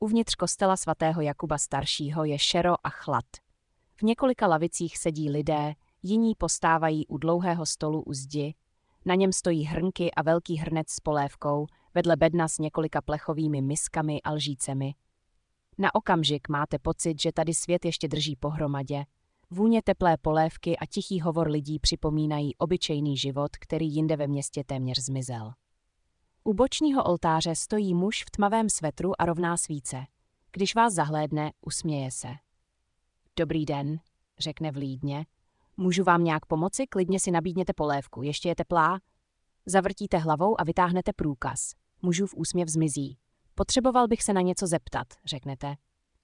Uvnitř kostela svatého Jakuba staršího je šero a chlad. V několika lavicích sedí lidé, jiní postávají u dlouhého stolu u zdi, na něm stojí hrnky a velký hrnec s polévkou, vedle bedna s několika plechovými miskami a lžícemi. Na okamžik máte pocit, že tady svět ještě drží pohromadě. Vůně teplé polévky a tichý hovor lidí připomínají obyčejný život, který jinde ve městě téměř zmizel. U bočního oltáře stojí muž v tmavém svetru a rovná svíce. Když vás zahlédne, usměje se. Dobrý den, řekne vlídně. Můžu vám nějak pomoci? Klidně si nabídněte polévku, ještě je teplá? Zavrtíte hlavou a vytáhnete průkaz. Mužův úsměv zmizí. Potřeboval bych se na něco zeptat, řeknete.